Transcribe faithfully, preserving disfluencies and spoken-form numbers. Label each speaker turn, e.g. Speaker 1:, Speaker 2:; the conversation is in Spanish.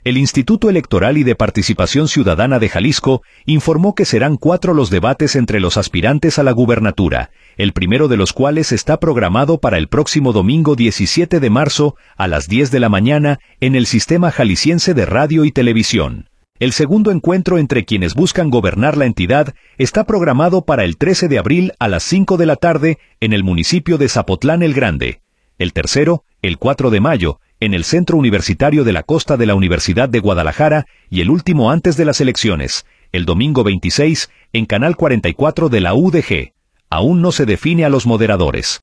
Speaker 1: El Instituto Electoral y de Participación Ciudadana de Jalisco informó que serán cuatro los debates entre los aspirantes a la gubernatura, el primero de los cuales está programado para el próximo domingo diecisiete de marzo a las diez de la mañana en el Sistema Jalisciense de Radio y Televisión. El segundo encuentro entre quienes buscan gobernar la entidad está programado para el trece de abril a las cinco de la tarde en el municipio de Zapotlán el Grande. El tercero, el cuatro de mayo, en el Centro Universitario de la Costa de la Universidad de Guadalajara, y el último antes de las elecciones, el domingo veintiséis, en Canal cuarenta y cuatro de la U D G. Aún no se define a los moderadores.